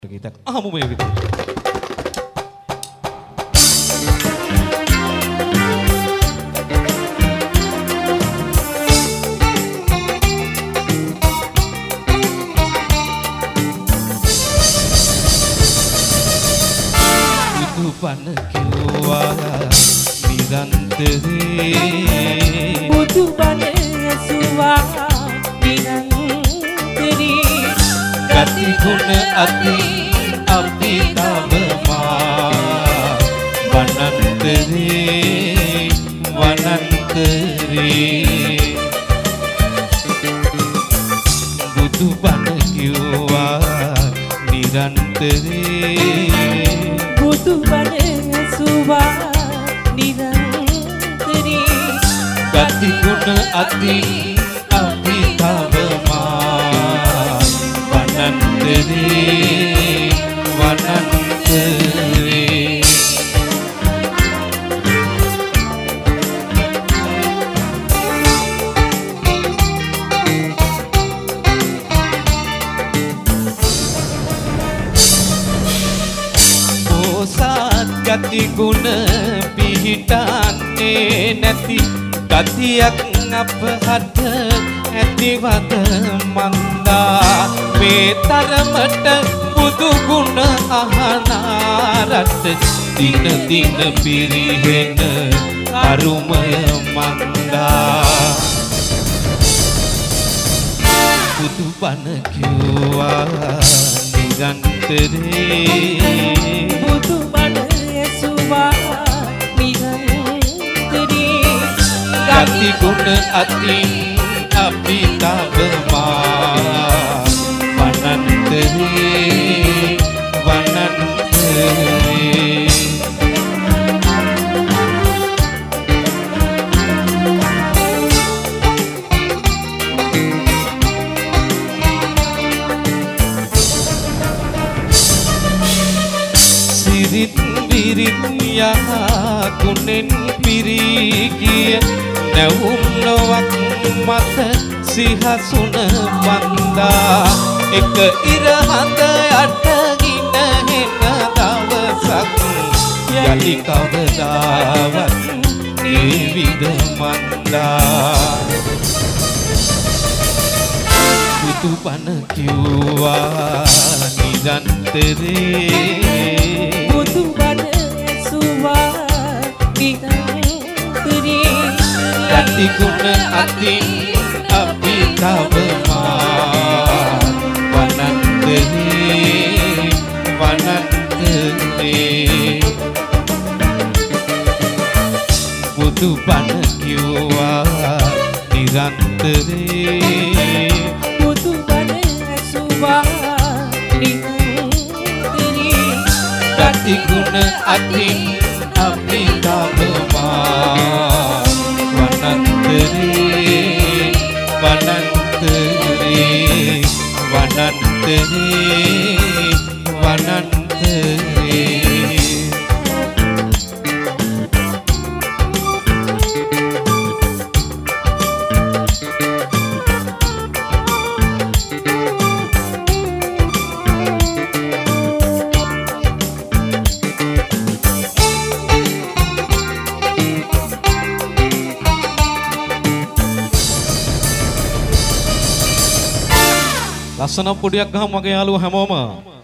ගීතයක් අහමු මේ විදිහට. බුදුබණ කිව්වා නිරන්තරේ බුදුබණ ඇසුවා නිරන්තරේ ගති ගුණ අති අපි තවමා වනන්තරේ බුදුබණ කිව්වා නිරන්තරේ බුදුබණ ඇසුවා නිරන්තරේ ගති ගුණ අති අපි තවමා වනන්තරේ ගති ගුණ පිහිටන්නේ නැති ගතියක් අපහට ඇතිවද මන්දා මේ තරමට බුදු ගුණ අහනාරට දින දින පිරිහෙන අරුමය මන්දා බුදුබණ කිව්වා නිරන්තරේ බුදුබණ ඇසුවා නිරන්තරේ ගති ගුණ අති අපි තවමා වනන්තරේ සිරිත් විරිත් යහා ගුණෙන් පිරී ගිය නැවුම් ලොවක් මත සිහසුන වන්දා එක ඉරහඳ යටගින හෙන දවසක් යලි කවදාවත් නේවිද මන්දා බුදුබණ කිව්වා නිරන්තරේ බුදුබණ ඇසුවා නිරන්තරේ ගති ගුණ අති අපි තවමා වනන්තරේ බුදුබණ කිව්වා නිරන්තරේ බුදුබණ ඇසුවා නිරන්තරේ ගති ගුණ අති අපි තවමා වනන්තරේ ලස්සන පොඩියක් ගහමු මගේ යාළුවෝ හැමෝම